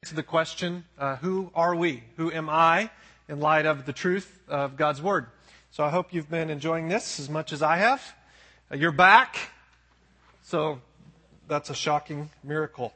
to the question, who are we? Who am I in light of the truth of God's Word? So I hope you've been enjoying this as much as I have. You're back, so that's a shocking miracle.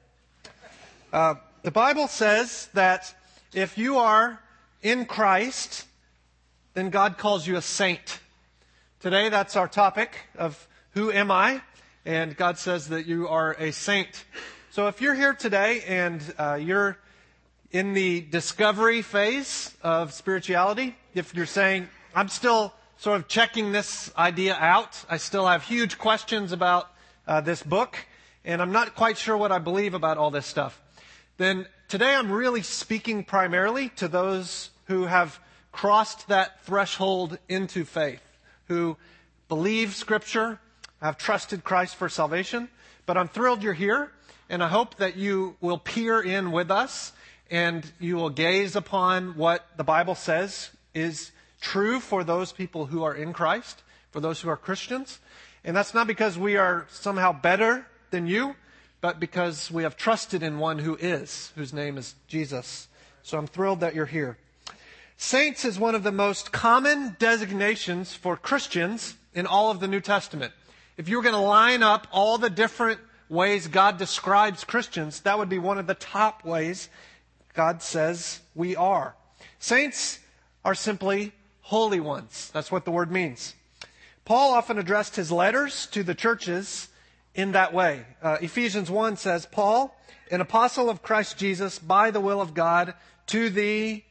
The Bible says that if you are in Christ, then God calls you a saint. Today, that's our topic of who am I? And God says that you are a saint. So if you're here today and you're in the discovery phase of spirituality, if you're saying, I'm still sort of checking this idea out, I still have huge questions about this book, and I'm not quite sure what I believe about all this stuff, then today I'm really speaking primarily to those who have crossed that threshold into faith, who believe Scripture, have trusted Christ for salvation. But I'm thrilled you're here, and I hope that you will peer in with us and you will gaze upon what the Bible says is true for those people who are in Christ, for those who are Christians. And that's not because we are somehow better than you, but because we have trusted in one who is, whose name is Jesus. So I'm thrilled that you're here. Saints is one of the most common designations for Christians in all of the New Testament. If you were going to line up all the different ways God describes Christians, that would be one of the top ways God says we are. Saints are simply holy ones. That's what the word means. Paul often addressed his letters to the churches in that way. Ephesians 1 says, Paul, an apostle of Christ Jesus, by the will of God, to the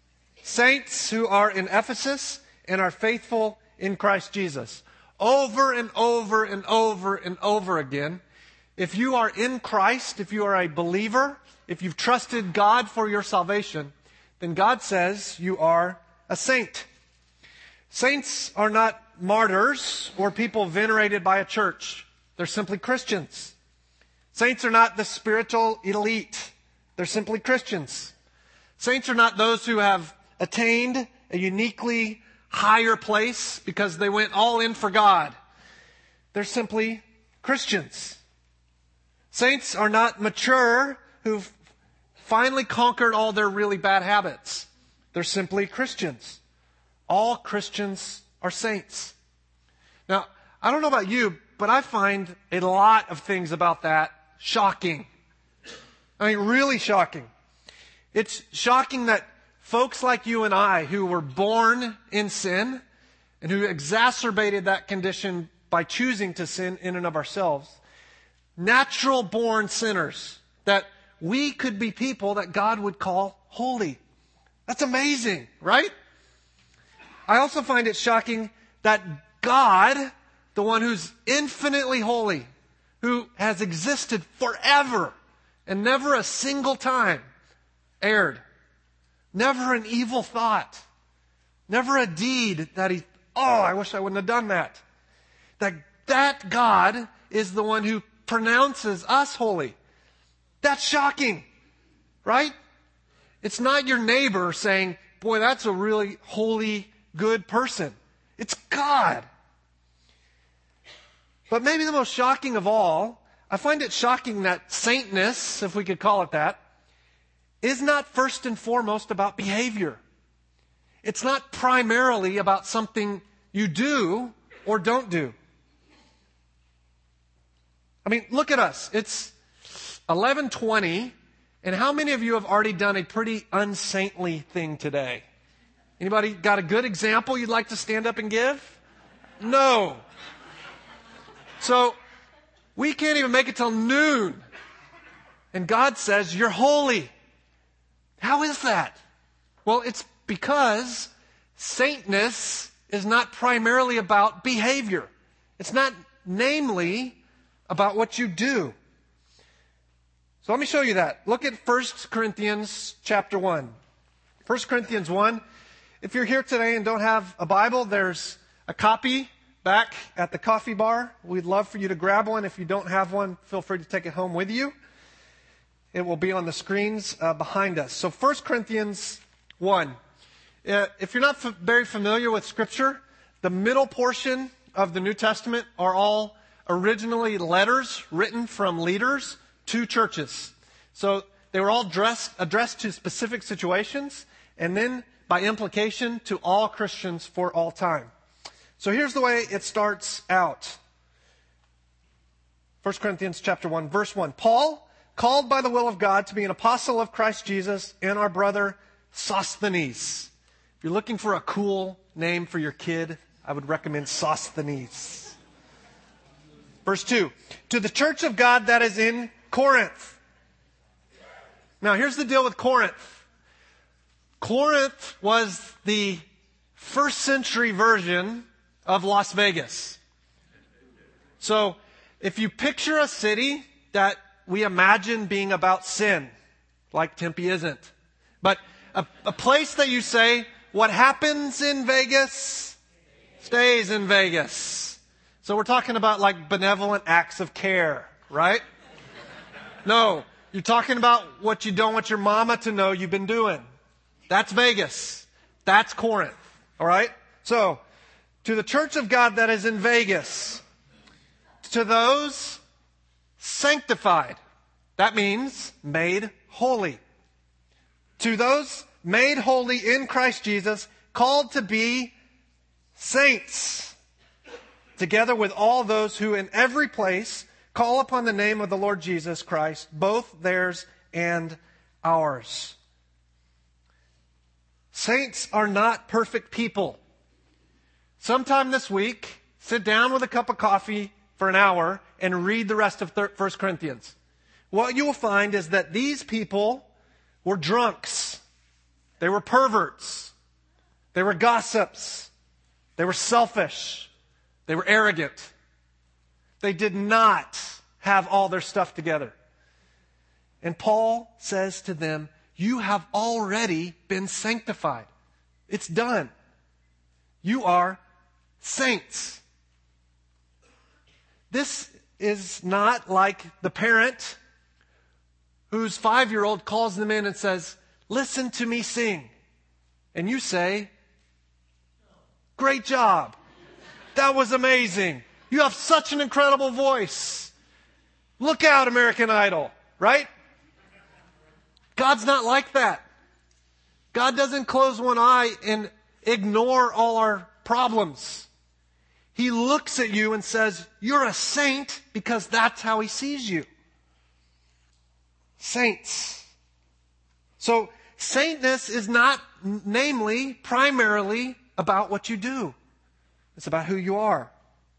saints who are in Ephesus and are faithful in Christ Jesus. Over and over and over and over again, if you are in Christ, if you are a believer, if you've trusted God for your salvation, then God says you are a saint. Saints are not martyrs or people venerated by a church. They're simply Christians. Saints are not the spiritual elite. They're simply Christians. Saints are not those who have attained a uniquely higher place because they went all in for God. They're simply Christians. Saints are not mature who've finally conquered all their really bad habits. They're simply Christians. All Christians are saints. Now, I don't know about you, but I find a lot of things about that shocking. I mean, really shocking. It's shocking that folks like you and I, who were born in sin and who exacerbated that condition by choosing to sin in and of ourselves, natural born sinners, that we could be people that God would call holy. That's amazing, right? I also find it shocking that God, the one who's infinitely holy, who has existed forever and never a single time erred, never an evil thought, never a deed that I wish I wouldn't have done that. That God is the one who pronounces us holy. That's shocking, right? It's not your neighbor saying, boy, that's a really holy, good person. It's God. But maybe the most shocking of all, I find it shocking that saintness, if we could call it that, is not first and foremost about behavior. It's not primarily about something you do or don't do. I mean, look at us. It's 11:20, and how many of you have already done a pretty unsaintly thing today? Anybody got a good example you'd like to stand up and give? No. So, we can't even make it till noon. And God says, you're holy. How is that? Well, it's because saintness is not primarily about behavior. It's not namely about what you do. So let me show you that. Look at 1 Corinthians chapter 1. 1 Corinthians 1. If you're here today and don't have a Bible, there's a copy back at the coffee bar. We'd love for you to grab one. If you don't have one, feel free to take it home with you. It will be on the screens behind us. So 1 Corinthians 1. If you're not very familiar with Scripture, the middle portion of the New Testament are all originally letters written from leaders to churches. So they were all addressed to specific situations, and then by implication to all Christians for all time. So here's the way it starts out. 1 Corinthians chapter 1, verse 1. Paul, called by the will of God to be an apostle of Christ Jesus, and our brother Sosthenes. If you're looking for a cool name for your kid, I would recommend Sosthenes. Verse 2. To the church of God that is in Corinth. Now here's the deal with Corinth. Corinth was the first century version of Las Vegas. So if you picture a city that we imagine being about sin, like Tempe isn't, but a place that you say, what happens in Vegas stays in Vegas. So we're talking about like benevolent acts of care, right? No, you're talking about what you don't want your mama to know you've been doing. That's Vegas. That's Corinth. All right? So, to the church of God that is in Vegas, to those sanctified, that means made holy. To those made holy in Christ Jesus, called to be saints, together with all those who in every place call upon the name of the Lord Jesus Christ, both theirs and ours. Saints are not perfect people. Sometime this week, sit down with a cup of coffee for an hour and read the rest of 1 Corinthians. What you will find is that these people were drunks. They were perverts. They were gossips. They were selfish. They were arrogant. They did not have all their stuff together. And Paul says to them, you have already been sanctified. It's done. You are saints. This is not like the parent whose 5-year-old calls them in and says, listen to me sing. And you say, great job. That was amazing. You have such an incredible voice. Look out, American Idol, right? God's not like that. God doesn't close one eye and ignore all our problems. He looks at you and says, you're a saint, because that's how he sees you. Saints. So, saintness is not primarily about what you do. It's about who you are.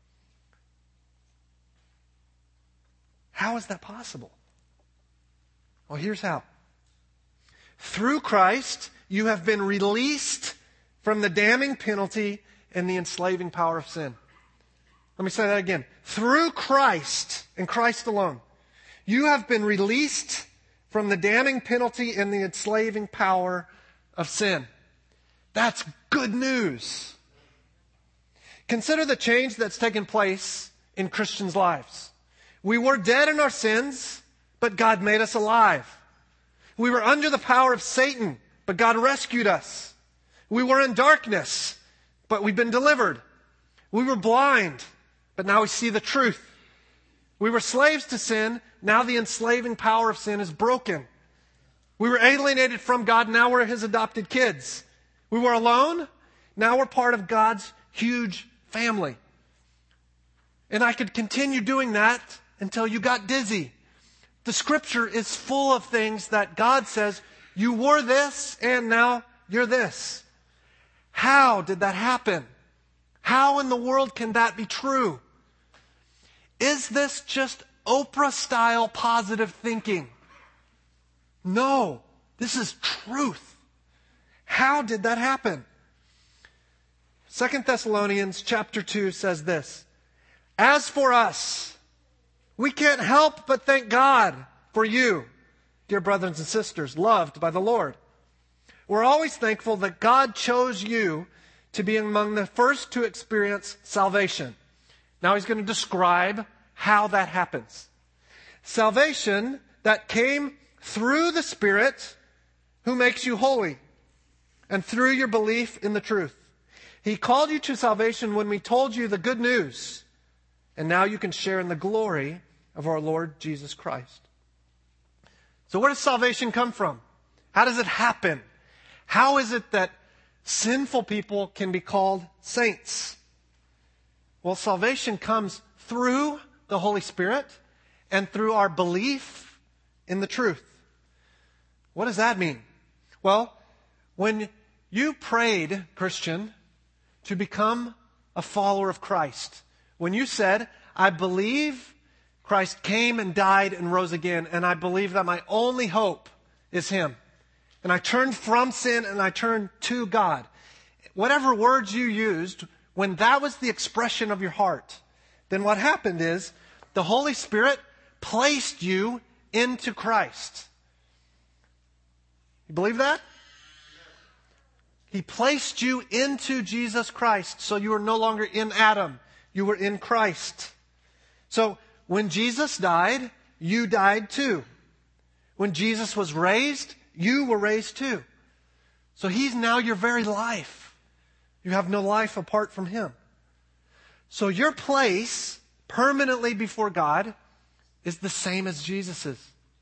How is that possible? Well, here's how. Through Christ, you have been released from the damning penalty and the enslaving power of sin. Let me say that again. Through Christ and Christ alone, you have been released from the damning penalty and the enslaving power of sin. That's good news. Consider the change that's taken place in Christians' lives. We were dead in our sins, but God made us alive. We were under the power of Satan, but God rescued us. We were in darkness, but we've been delivered. We were blind, but now we see the truth. We were slaves to sin. Now the enslaving power of sin is broken. We were alienated from God. Now we're his adopted kids. We were alone. Now we're part of God's huge family. And I could continue doing that until you got dizzy. The scripture is full of things that God says, you were this and now you're this. How did that happen? How in the world can that be true? Is this just Oprah-style positive thinking? No, this is truth. How did that happen? 2 Thessalonians chapter 2 says this. As for us, we can't help but thank God for you, dear brothers and sisters, loved by the Lord. We're always thankful that God chose you to be among the first to experience salvation. Now he's going to describe how that happens. Salvation that came through the Spirit who makes you holy and through your belief in the truth. He called you to salvation when we told you the good news, and now you can share in the glory of our Lord Jesus Christ. So where does salvation come from? How does it happen? How is it that sinful people can be called saints? Well, salvation comes through the Holy Spirit and through our belief in the truth. What does that mean? Well, when you prayed, Christian, to become a follower of Christ, when you said, I believe Christ came and died and rose again, and I believe that my only hope is Him, and I turned from sin and I turned to God, whatever words you used, when that was the expression of your heart, then what happened is the Holy Spirit placed you into Christ. You believe that? He placed you into Jesus Christ, so you are no longer in Adam. You were in Christ. So when Jesus died, you died too. When Jesus was raised, you were raised too. So He's now your very life. You have no life apart from Him. So your place permanently before God is the same as Jesus's.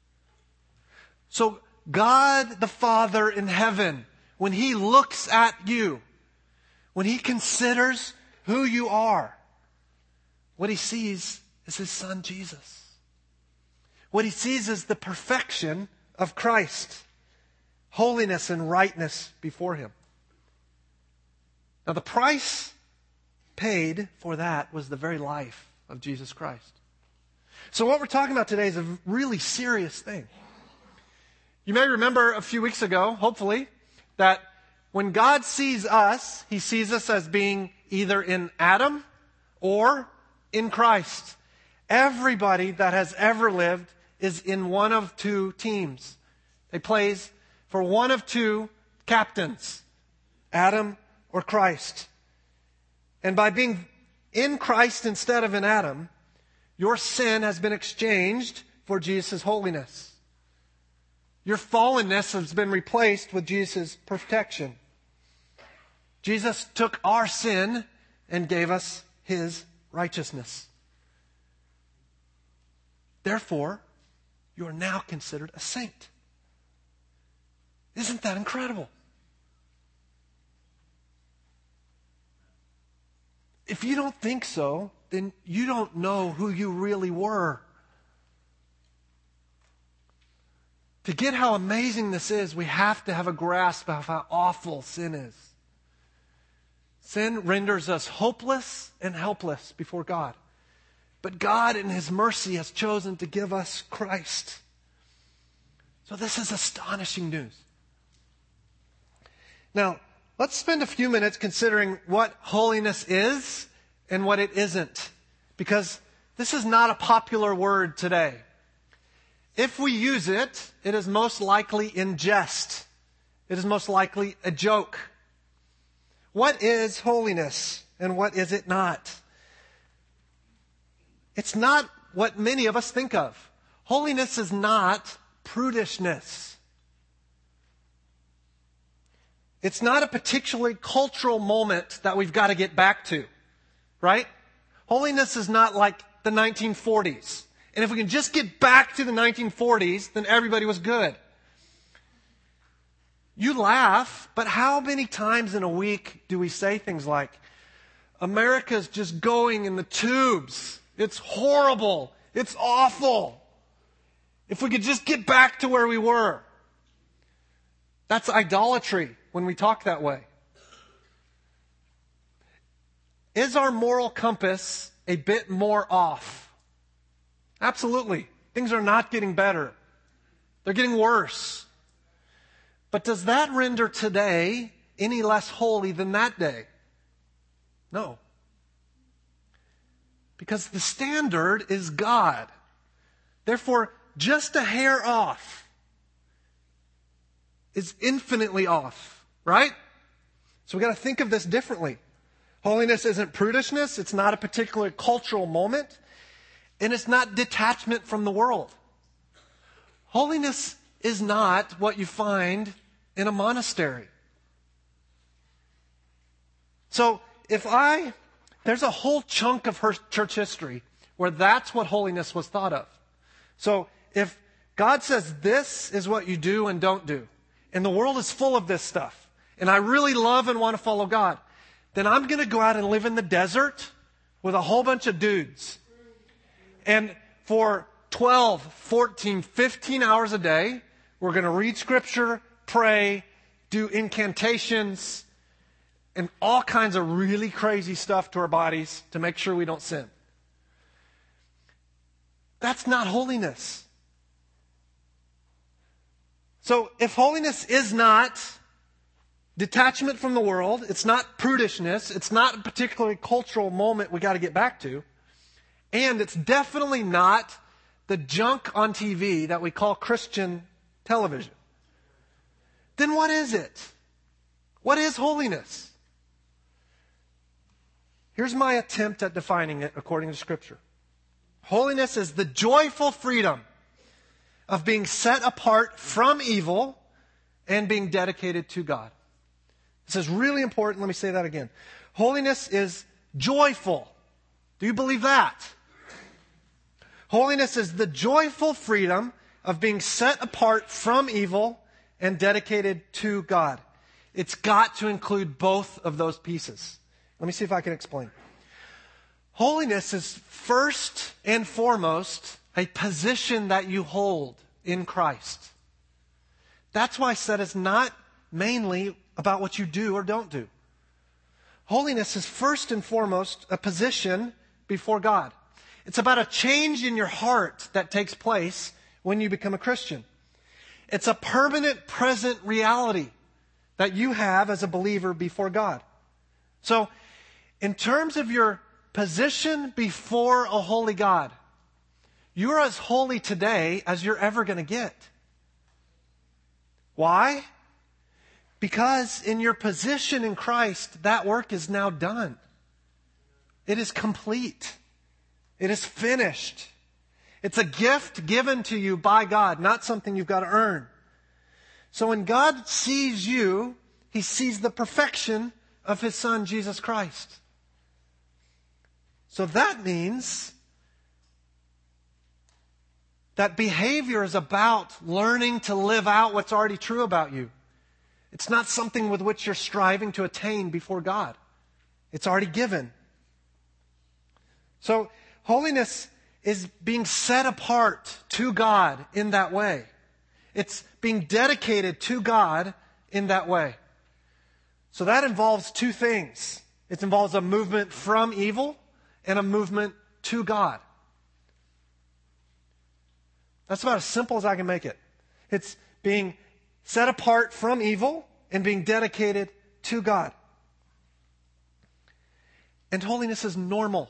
So God the Father in heaven, when He looks at you, when He considers who you are, what He sees is His Son Jesus. What He sees is the perfection of Christ, holiness and rightness before Him. Now the price paid for that was the very life of Jesus Christ. So what we're talking about today is a really serious thing. You may remember a few weeks ago, hopefully, that when God sees us, He sees us as being either in Adam or in Christ. Everybody that has ever lived is in one of two teams. They plays for one of two captains, Adam or Christ. And by being in Christ instead of in Adam, your sin has been exchanged for Jesus' holiness. Your fallenness has been replaced with Jesus' perfection. Jesus took our sin and gave us His righteousness. Therefore, you are now considered a saint. Isn't that incredible? If you don't think so, then you don't know who you really were. To get how amazing this is, we have to have a grasp of how awful sin is. Sin renders us hopeless and helpless before God. But God in His mercy has chosen to give us Christ. So this is astonishing news. Now, let's spend a few minutes considering what holiness is and what it isn't. Because this is not a popular word today. If we use it, it is most likely in jest. It is most likely a joke. What is holiness and what is it not? It's not what many of us think of. Holiness is not prudishness. It's not a particularly cultural moment that we've got to get back to, right? Holiness is not like the 1940s. And if we can just get back to the 1940s, then everybody was good. You laugh, but how many times in a week do we say things like, America's just going in the tubes. It's horrible. It's awful. If we could just get back to where we were. That's idolatry when we talk that way. Is our moral compass a bit more off? Absolutely. Things are not getting better. They're getting worse. But does that render today any less holy than that day? No. Because the standard is God. Therefore, just a hair off is infinitely off, right? So we've got to think of this differently. Holiness isn't prudishness. It's not a particular cultural moment. And it's not detachment from the world. Holiness is not what you find in a monastery. So there's a whole chunk of her church history where that's what holiness was thought of. So if God says this is what you do and don't do. And the world is full of this stuff. And I really love and want to follow God. Then I'm going to go out and live in the desert with a whole bunch of dudes. And for 12, 14, 15 hours a day, we're going to read Scripture, pray, do incantations, and all kinds of really crazy stuff to our bodies to make sure we don't sin. That's not holiness. So if holiness is not detachment from the world, it's not prudishness, it's not a particularly cultural moment we got to get back to, and it's definitely not the junk on TV that we call Christian television, then what is it? What is holiness? Here's my attempt at defining it according to Scripture. Holiness is the joyful freedom of being set apart from evil and being dedicated to God. This is really important. Let me say that again. Holiness is joyful. Do you believe that? Holiness is the joyful freedom of being set apart from evil and dedicated to God. It's got to include both of those pieces. Let me see if I can explain. Holiness is first and foremost a position that you hold in Christ. That's why I said it's not mainly about what you do or don't do. Holiness is first and foremost a position before God. It's about a change in your heart that takes place when you become a Christian. It's a permanent, present reality that you have as a believer before God. So, in terms of your position before a holy God, you're as holy today as you're ever going to get. Why? Because in your position in Christ, that work is now done. It is complete. It is finished. It's a gift given to you by God, not something you've got to earn. So when God sees you, He sees the perfection of His Son, Jesus Christ. So that means that behavior is about learning to live out what's already true about you. It's not something with which you're striving to attain before God. It's already given. So holiness is being set apart to God in that way. It's being dedicated to God in that way. So that involves two things. It involves a movement from evil and a movement to God. That's about as simple as I can make it. It's being set apart from evil and being dedicated to God. And holiness is normal.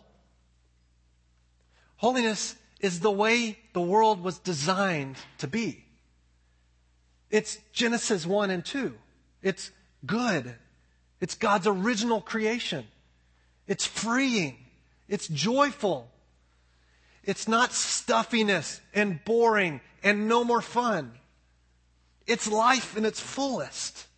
Holiness is the way the world was designed to be. It's Genesis 1 and 2. It's good. It's God's original creation. It's freeing. It's joyful. It's not stuffiness and boring and no more fun. It's life in its fullest.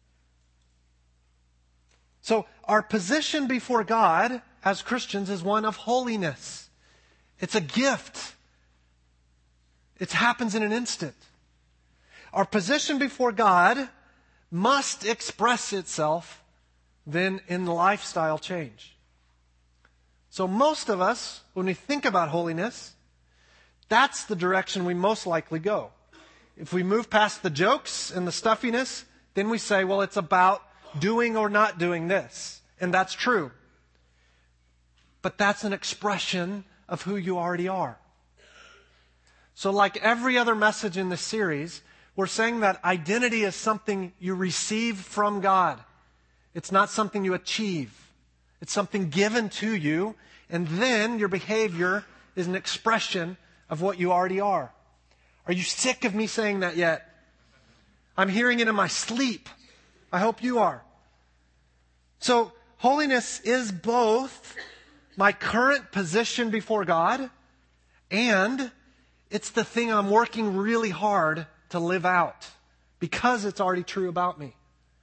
So our position before God as Christians is one of holiness. It's a gift. It happens in an instant. Our position before God must express itself then in lifestyle change. So most of us, when we think about holiness, that's the direction we most likely go. If we move past the jokes and the stuffiness, then we say, well, it's about doing or not doing this. And that's true. But that's an expression of who you already are. So like every other message in this series, we're saying that identity is something you receive from God. It's not something you achieve. It's something given to you, and then your behavior is an expression of what you already are. Are you sick of me saying that yet? I'm hearing it in my sleep. I hope you are. So, holiness is both my current position before God, and it's the thing I'm working really hard to live out because it's already true about me.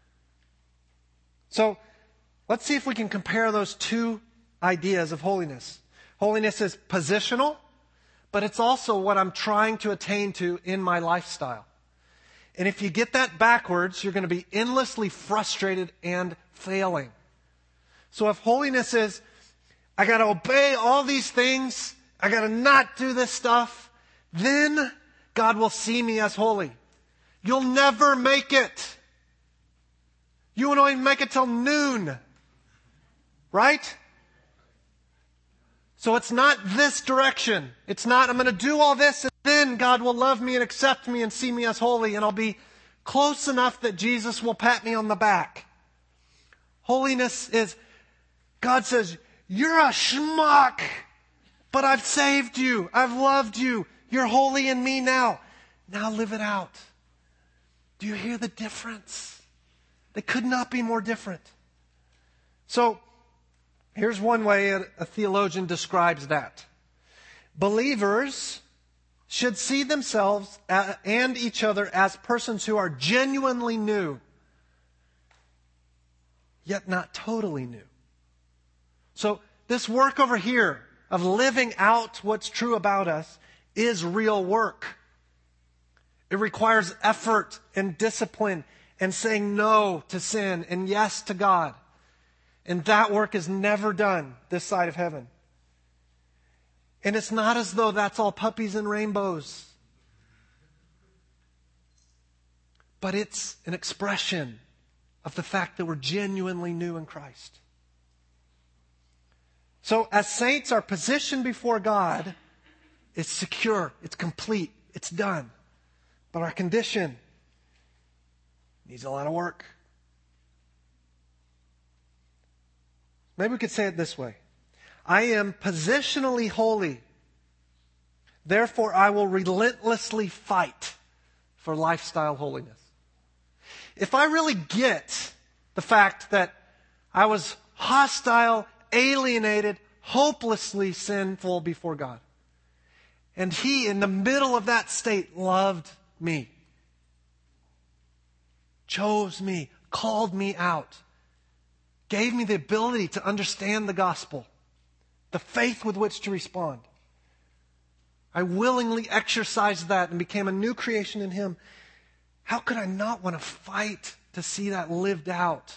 So, let's see if we can compare those two ideas of holiness. Holiness is positional. but it's also what I'm trying to attain to in my lifestyle. And if you get that backwards, you're going to be endlessly frustrated and failing. So if holiness is, I got to obey all these things, I got to not do this stuff, then God will see me as holy. You'll never make it. You won't even make it till noon. Right? So it's not this direction. It's not, I'm going to do all this and then God will love me and accept me and see me as holy and I'll be close enough that Jesus will pat me on the back. Holiness is, God says, you're a schmuck, but I've saved you. I've loved you. You're holy in me now. Now live it out. Do you hear the difference? They could not be more different. So, here's one way a theologian describes that. Believers should see themselves and each other as persons who are genuinely new, yet not totally new. So this work over here of living out what's true about us is real work. It requires effort and discipline and saying no to sin and yes to God. And that work is never done this side of heaven. And it's not as though that's all puppies and rainbows. But it's an expression of the fact that we're genuinely new in Christ. So as saints, our position before God is secure, it's complete, it's done. But our condition needs a lot of work. Maybe we could say it this way. I am positionally holy. Therefore, I will relentlessly fight for lifestyle holiness. If I really get the fact that I was hostile, alienated, hopelessly sinful before God, and He, in the middle of that state, loved me, chose me, called me out, gave me the ability to understand the gospel, the faith with which to respond. I willingly exercised that and became a new creation in Him. How could I not want to fight to see that lived out?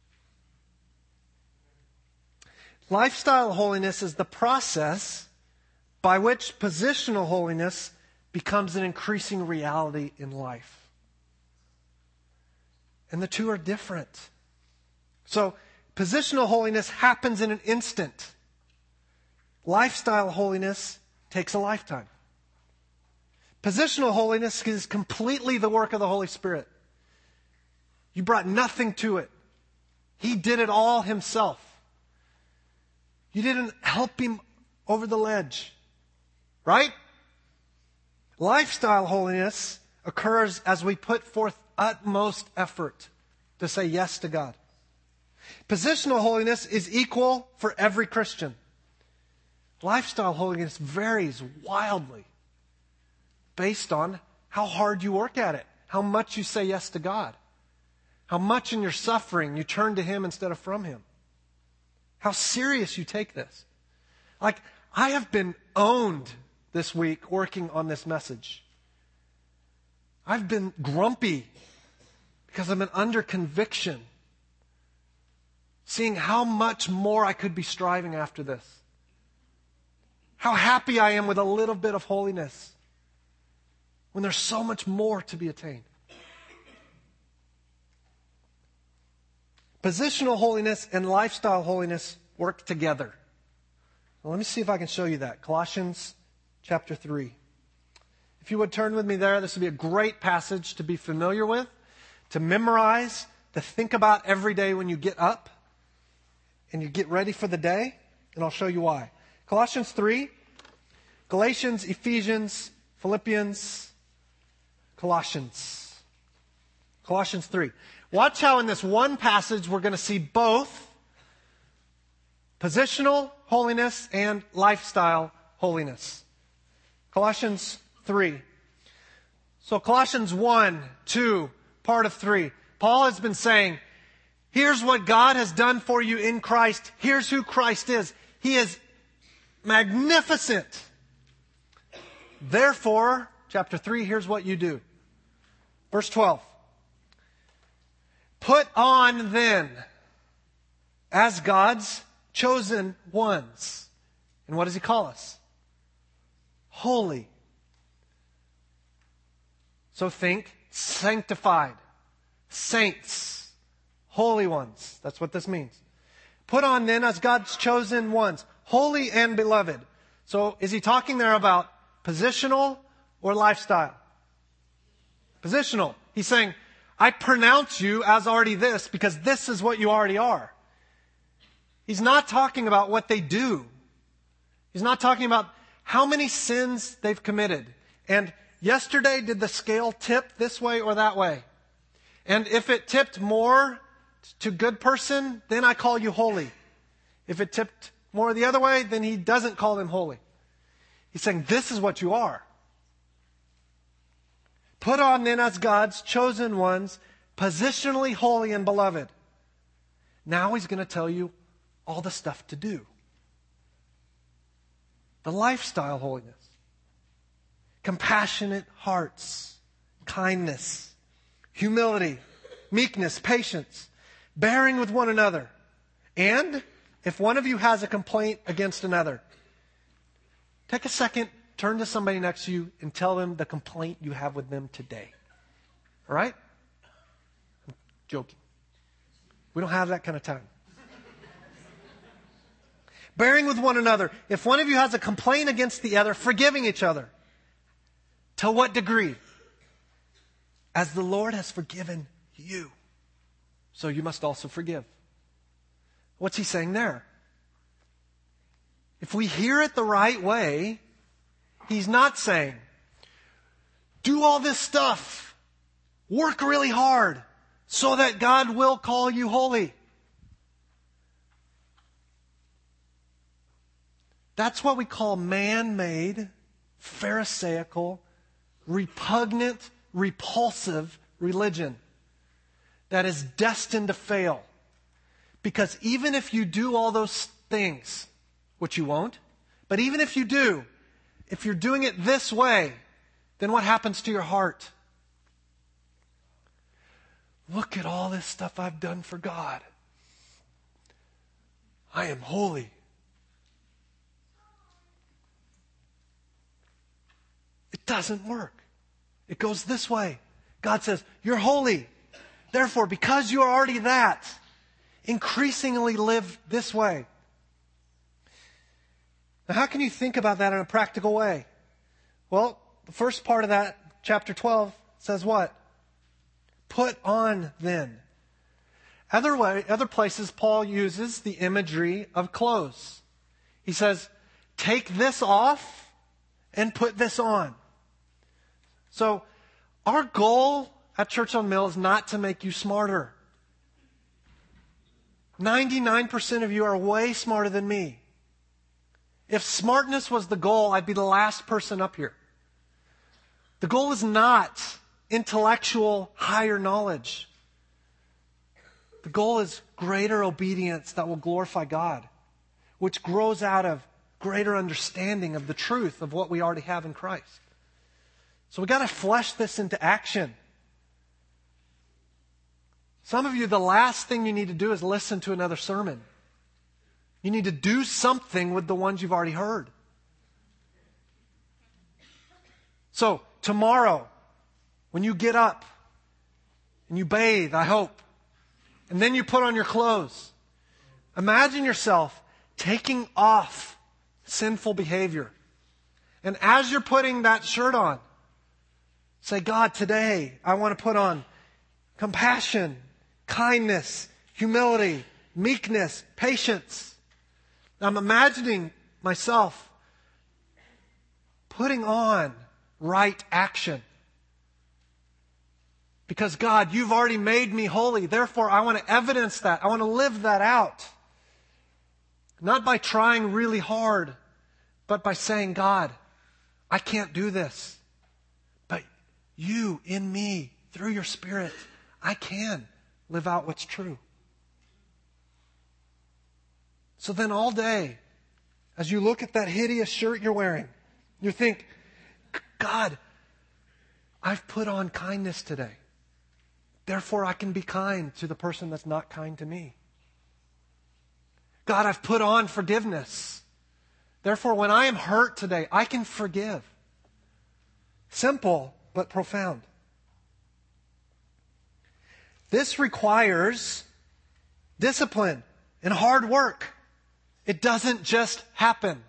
Lifestyle holiness is the process by which positional holiness becomes an increasing reality in life. And the two are different. So, positional holiness happens in an instant. Lifestyle holiness takes a lifetime. Positional holiness is completely the work of the Holy Spirit. You brought nothing to it. He did it all Himself. You didn't help Him over the ledge. Right? Lifestyle holiness occurs as we put forth utmost effort to say yes to God. Positional holiness is equal for every Christian. Lifestyle holiness varies wildly based on how hard you work at it, how much you say yes to God, how much in your suffering you turn to Him instead of from Him, how serious you take this. Like, I have been owned this week working on this message. I've been grumpy because I've been under conviction, seeing how much more I could be striving after this. How happy I am with a little bit of holiness when there's so much more to be attained. Positional holiness and lifestyle holiness work together. Well, let me see if I can show you that. Colossians chapter 3. If you would turn with me there, this would be a great passage to be familiar with, to memorize, to think about every day when you get up and you get ready for the day. And I'll show you why. Colossians 3, Galatians, Ephesians, Philippians, Colossians. Colossians 3. Watch how in this one passage we're going to see both positional holiness and lifestyle holiness. Colossians 3. So Colossians 1, 2, part of 3. Paul has been saying, here's what God has done for you in Christ. Here's who Christ is. He is magnificent. Therefore, chapter 3, here's what you do. Verse 12. Put on then, as God's chosen ones. And what does he call us? Holy. So think sanctified, saints, holy ones. That's what this means. Put on then as God's chosen ones, holy and beloved. So is he talking there about positional or lifestyle? Positional. He's saying, I pronounce you as already this because this is what you already are. He's not talking about what they do. He's not talking about how many sins they've committed. And yesterday, did the scale tip this way or that way? And if it tipped more to good person, then I call you holy. If it tipped more the other way, then he doesn't call them holy. He's saying, this is what you are. Put on then as God's chosen ones, positionally holy and beloved. Now he's going to tell you all the stuff to do. The lifestyle holiness. Compassionate hearts, kindness, humility, meekness, patience, bearing with one another. And if one of you has a complaint against another, take a second, turn to somebody next to you and tell them the complaint you have with them today. All right? I'm joking. We don't have that kind of time. Bearing with one another. If one of you has a complaint against the other, forgiving each other. To what degree? As the Lord has forgiven you, so you must also forgive. What's he saying there? If we hear it the right way, he's not saying, do all this stuff, work really hard, so that God will call you holy. That's what we call man-made, pharisaical, repugnant, repulsive religion that is destined to fail. Because even if you do all those things, which you won't, but even if you do, if you're doing it this way, then what happens to your heart? Look at all this stuff I've done for God. I am holy. It doesn't work. It goes this way. God says, you're holy. Therefore, because you are already that, increasingly live this way. Now, how can you think about that in a practical way? Well, the first part of that, chapter 12, says what? Put on then. Other places, Paul uses the imagery of clothes. He says, take this off and put this on. So, our goal at Church on Mill is not to make you smarter. 99% of you are way smarter than me. If smartness was the goal, I'd be the last person up here. The goal is not intellectual higher knowledge. The goal is greater obedience that will glorify God, which grows out of greater understanding of the truth of what we already have in Christ. So we got to flesh this into action. Some of you, the last thing you need to do is listen to another sermon. You need to do something with the ones you've already heard. So, tomorrow, when you get up and you bathe, I hope, and then you put on your clothes, imagine yourself taking off sinful behavior. And as you're putting that shirt on, say, God, today I want to put on compassion, kindness, humility, meekness, patience. I'm imagining myself putting on right action. Because God, you've already made me holy. Therefore, I want to evidence that. I want to live that out. Not by trying really hard, but by saying, God, I can't do this. But you in me, through your Spirit, I can live out what's true. So then all day, as you look at that hideous shirt you're wearing, you think, God, I've put on kindness today. Therefore, I can be kind to the person that's not kind to me. God, I've put on forgiveness. Therefore, when I am hurt today, I can forgive. Simple, but profound. This requires discipline and hard work. It doesn't just happen.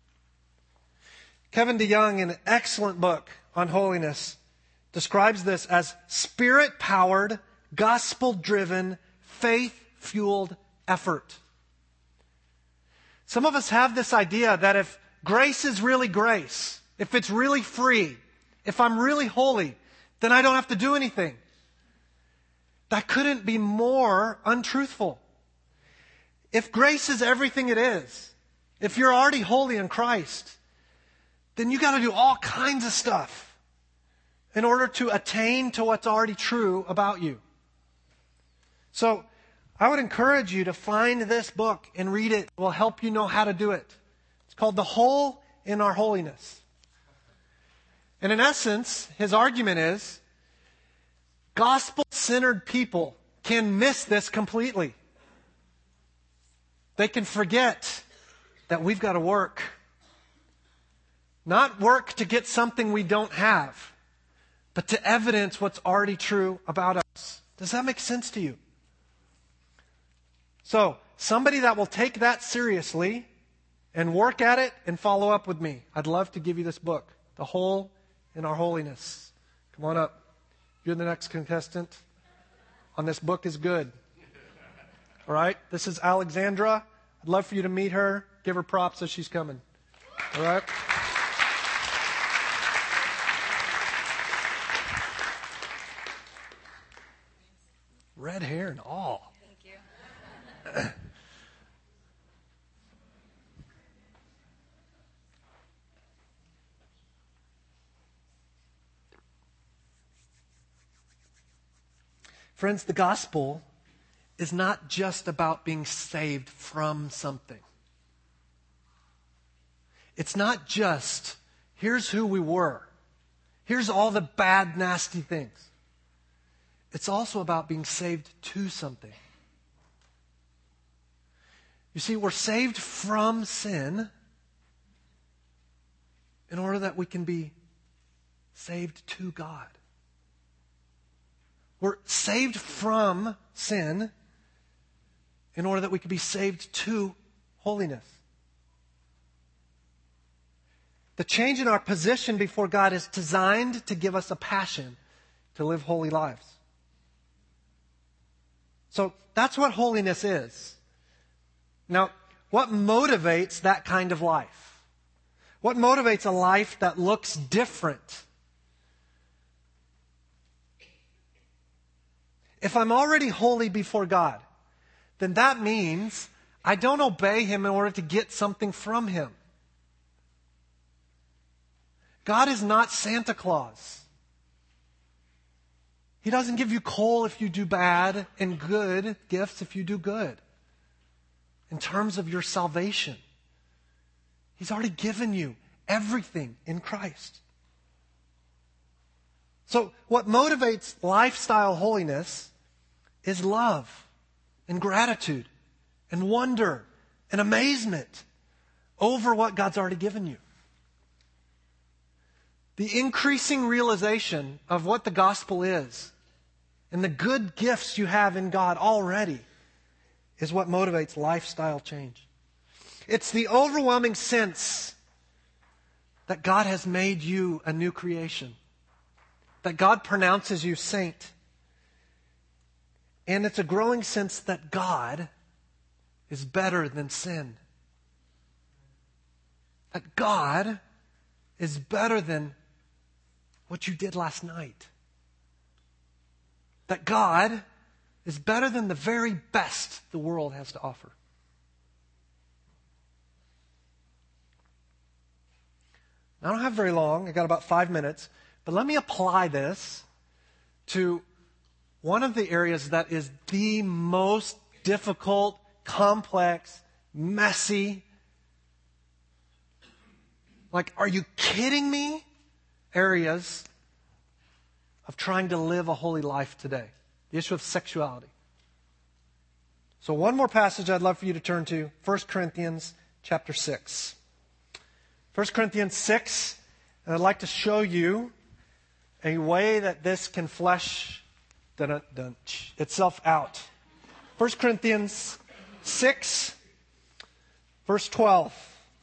Kevin DeYoung, in an excellent book on holiness, describes this as spirit-powered, gospel-driven, faith-fueled effort. Some of us have this idea that if grace is really grace, if it's really free, if I'm really holy, then I don't have to do anything. That couldn't be more untruthful. If grace is everything it is, if you're already holy in Christ, then you got to do all kinds of stuff in order to attain to what's already true about you. So I would encourage you to find this book and read it. It will help you know how to do it. It's called The Hole in Our Holiness. And in essence, his argument is, gospel-centered people can miss this completely. They can forget that we've got to work. Not work to get something we don't have, but to evidence what's already true about us. Does that make sense to you? So, somebody that will take that seriously and work at it and follow up with me. I'd love to give you this book, The Hole in Our Holiness. Come on up. You're the next contestant on This Book is Good. All right? This is Alexandra. I'd love for you to meet her. Give her props as she's coming. All right? Red hair and all. Thank you. Friends, the gospel is not just about being saved from something. It's not just, here's who we were. Here's all the bad, nasty things. It's also about being saved to something. You see, we're saved from sin in order that we can be saved to God. We're saved from sin in order that we can be saved to holiness. The change in our position before God is designed to give us a passion to live holy lives. So that's what holiness is. Now, what motivates that kind of life? What motivates a life that looks different? If I'm already holy before God, then that means I don't obey Him in order to get something from Him. God is not Santa Claus. He doesn't give you coal if you do bad and good gifts if you do good. In terms of your salvation, He's already given you everything in Christ. So what motivates lifestyle holiness is love and gratitude and wonder and amazement over what God's already given you. The increasing realization of what the gospel is and the good gifts you have in God already is what motivates lifestyle change. It's the overwhelming sense that God has made you a new creation, that God pronounces you saint. And it's a growing sense that God is better than sin. That God is better than what you did last night. That God is better than the very best the world has to offer. I don't have very long. I got about 5 minutes. But let me apply this to one of the areas that is the most difficult, complex, messy. Like, are you kidding me? areas of trying to live a holy life today. The issue of sexuality. So one more passage I'd love for you to turn to, 1 Corinthians chapter 6. 1 Corinthians 6, and I'd like to show you a way that this can flesh itself out. 1 Corinthians 6, verse 12.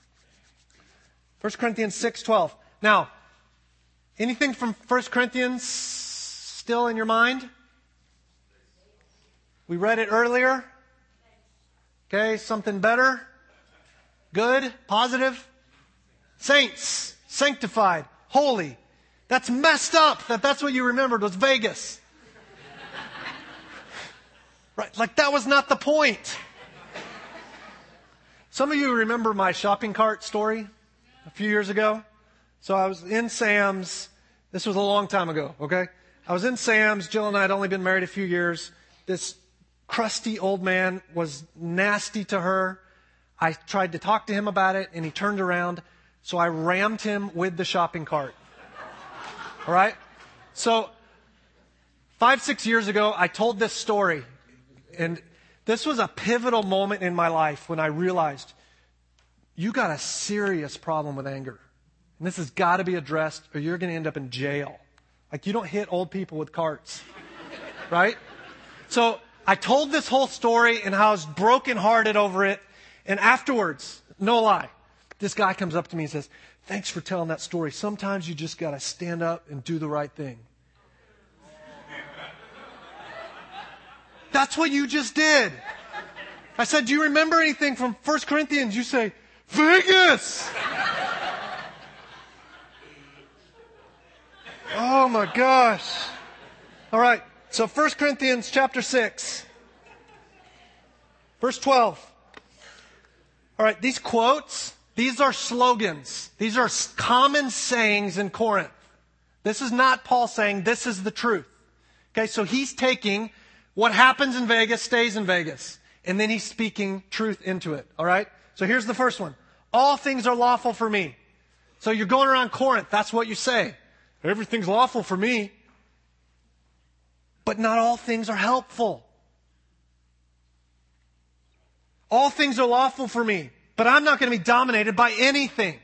1 Corinthians 6:12. Now, anything from 1 Corinthians still in your mind? We read it earlier. Okay, something better? Good? Positive? Saints, sanctified, holy. That's messed up that's what you remembered was Vegas. Right, like that was not the point. Some of you remember my shopping cart story a few years ago. So I was in Sam's. This was a long time ago, okay? I was in Sam's. Jill and I had only been married a few years. This crusty old man was nasty to her. I tried to talk to him about it, and he turned around. So I rammed him with the shopping cart. All right? So 5-6 years ago, I told this story. And this was a pivotal moment in my life when I realized you got a serious problem with anger. And this has got to be addressed or you're going to end up in jail. Like you don't hit old people with carts. Right? So I told this whole story and how I was brokenhearted over it. And afterwards, no lie, this guy comes up to me and says, "Thanks for telling that story. Sometimes you just got to stand up and do the right thing." That's what you just did. I said, "Do you remember anything from 1 Corinthians?" You say, "Vegas." Oh my gosh. All right. So 1 Corinthians chapter 6, verse 12. All right. These quotes, these are slogans. These are common sayings in Corinth. This is not Paul saying this is the truth. Okay. So he's taking what happens in Vegas stays in Vegas. And then he's speaking truth into it. All right? So here's the first one. All things are lawful for me. So you're going around Corinth. That's what you say. Everything's lawful for me. But not all things are helpful. All things are lawful for me. But I'm not going to be dominated by anything.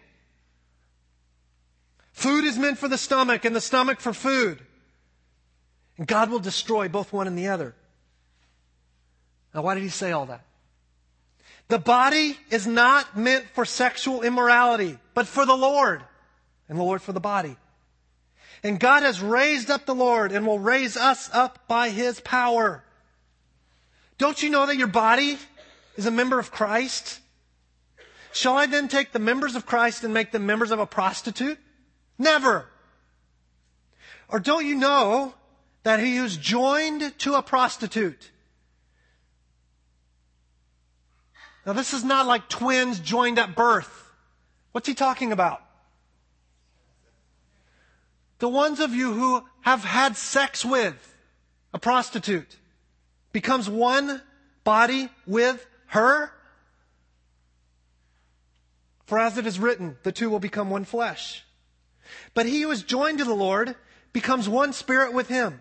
Food is meant for the stomach and the stomach for food. And God will destroy both one and the other. Now, why did he say all that? The body is not meant for sexual immorality, but for the Lord, and the Lord for the body. And God has raised up the Lord and will raise us up by his power. Don't you know that your body is a member of Christ? Shall I then take the members of Christ and make them members of a prostitute? Never. Or don't you know that he who's joined to a prostitute. Now, this is not like twins joined at birth. What's he talking about? The ones of you who have had sex with a prostitute becomes one body with her. For as it is written, the two will become one flesh. But he who is joined to the Lord becomes one spirit with him.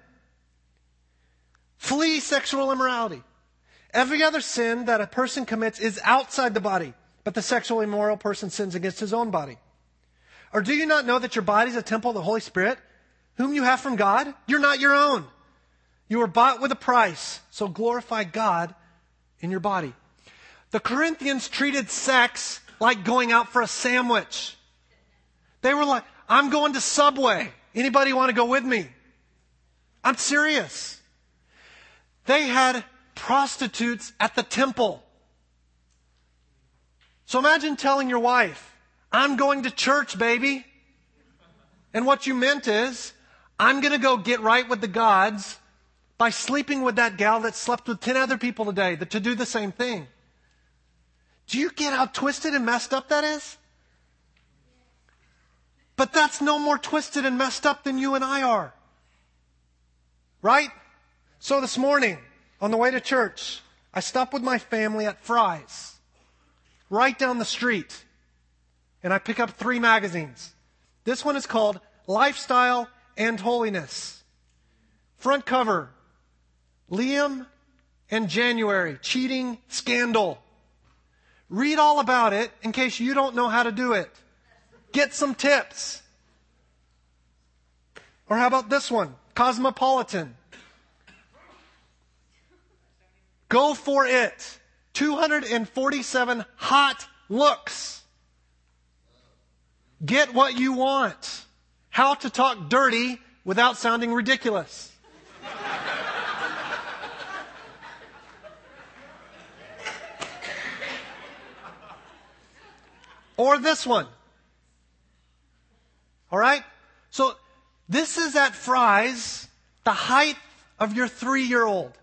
Flee sexual immorality. Every other sin that a person commits is outside the body, but the sexually immoral person sins against his own body. Or do you not know that your body is a temple of the Holy Spirit, whom you have from God? You're not your own. You were bought with a price, so glorify God in your body. The Corinthians treated sex like going out for a sandwich. They were like, I'm going to Subway. Anybody want to go with me? I'm serious. They had prostitutes at the temple. So imagine telling your wife, I'm going to church, baby. And what you meant is, I'm going to go get right with the gods by sleeping with that gal that slept with 10 other people today to do the same thing. Do you get how twisted and messed up that is? But that's no more twisted and messed up than you and I are. Right? So this morning, on the way to church, I stopped with my family at Fry's, right down the street, and I pick up 3 magazines. This one is called Lifestyle and Holiness. Front cover, Liam and January, cheating scandal. Read all about it in case you don't know how to do it. Get some tips. Or how about this one? Cosmopolitan. Go for it. 247 hot looks. Get what you want. How to talk dirty without sounding ridiculous. Or this one. All right? So this is at Fry's, the height of your 3-year-old.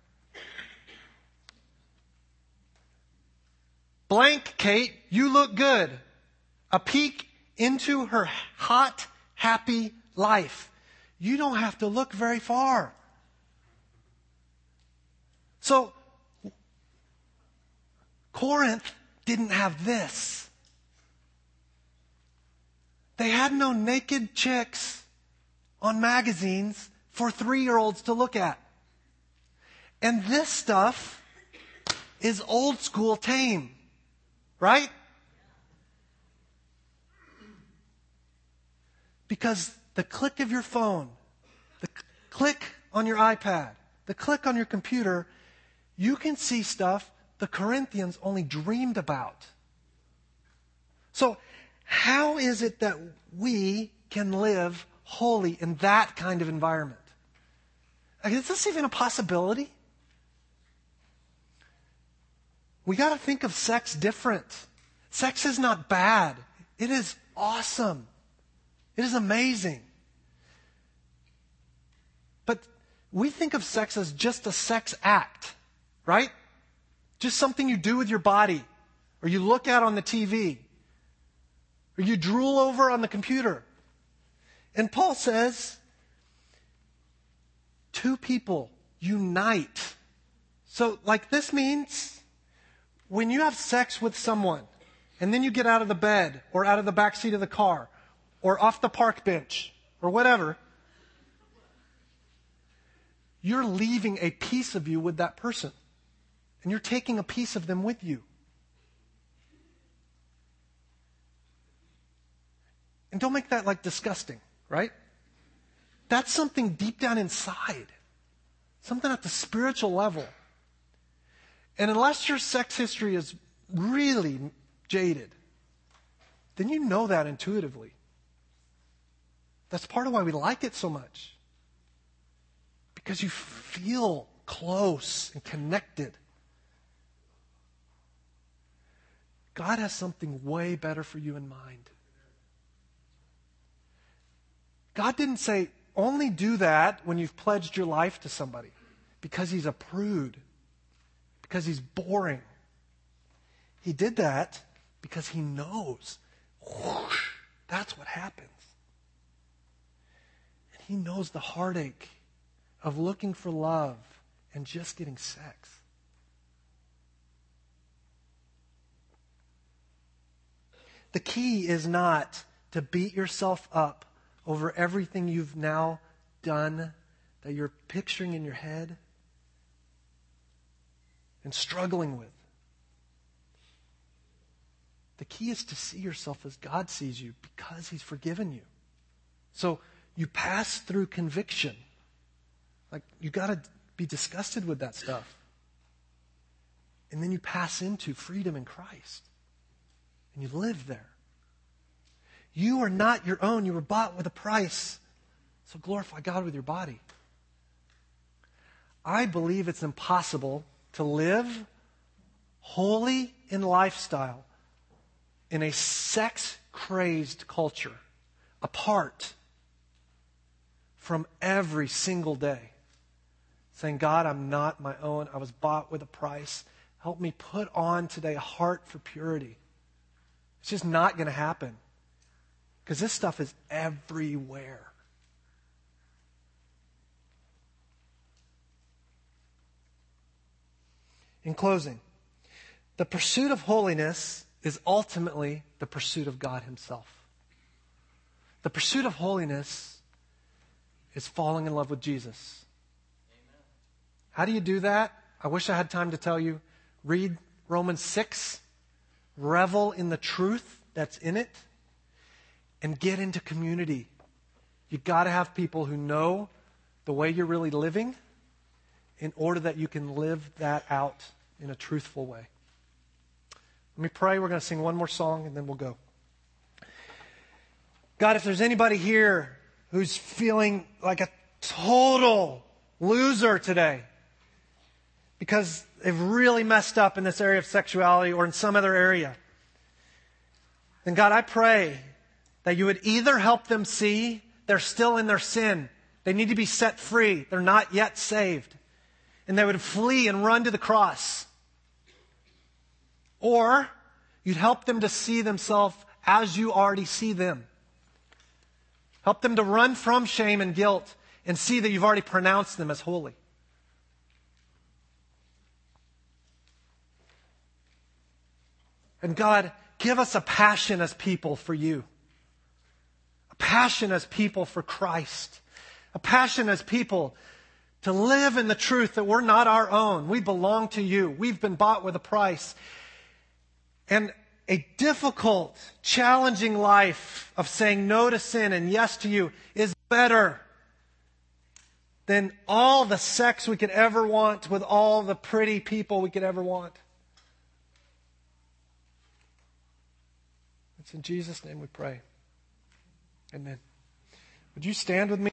Blank, Kate, you look good. A peek into her hot, happy life. You don't have to look very far. So, Corinth didn't have this. They had no naked chicks on magazines for 3-year-olds to look at. And this stuff is old school tame. Right? Because the click of your phone, the click on your iPad, the click on your computer, you can see stuff the Corinthians only dreamed about. So, how is it that we can live holy in that kind of environment? Is this even a possibility? We got to think of sex different. Sex is not bad. It is awesome. It is amazing. But we think of sex as just a sex act, right? Just something you do with your body, or you look at on the TV, or you drool over on the computer. And Paul says, 2 people unite. So, this means when you have sex with someone, and then you get out of the bed, or out of the back seat of the car, or off the park bench, or whatever, you're leaving a piece of you with that person. And you're taking a piece of them with you. And don't make that disgusting, right? That's something deep down inside. Something at the spiritual level. And unless your sex history is really jaded, then you know that intuitively. That's part of why we like it so much. Because you feel close and connected. God has something way better for you in mind. God didn't say, only do that when you've pledged your life to somebody. Because he's a prude. Because he's boring. He did that because he knows. Whoosh, that's what happens. And he knows the heartache of looking for love and just getting sex. The key is not to beat yourself up over everything you've now done that you're picturing in your head and struggling with. The key is to see yourself as God sees you because he's forgiven you. So you pass through conviction. You got to be disgusted with that stuff. And then you pass into freedom in Christ. And you live there. You are not your own. You were bought with a price. So glorify God with your body. I believe it's impossible to live holy in lifestyle in a sex-crazed culture apart from every single day. Saying, God, I'm not my own. I was bought with a price. Help me put on today a heart for purity. It's just not going to happen. Because this stuff is everywhere. In closing, the pursuit of holiness is ultimately the pursuit of God himself. The pursuit of holiness is falling in love with Jesus. Amen. How do you do that? I wish I had time to tell you. Read Romans 6. Revel in the truth that's in it. And get into community. You've got to have people who know the way you're really living in order that you can live that out in a truthful way. Let me pray. We're going to sing one more song and then we'll go. God, if there's anybody here who's feeling like a total loser today because they've really messed up in this area of sexuality or in some other area, then God, I pray that you would either help them see they're still in their sin. They need to be set free. They're not yet saved. And they would flee and run to the cross. Or you'd help them to see themselves as you already see them. Help them to run from shame and guilt and see that you've already pronounced them as holy. And God, give us a passion as people for you. A passion as people for Christ. A passion as people to live in the truth that we're not our own. We belong to you. We've been bought with a price. And a difficult, challenging life of saying no to sin and yes to you is better than all the sex we could ever want with all the pretty people we could ever want. It's in Jesus' name we pray. Amen. Would you stand with me?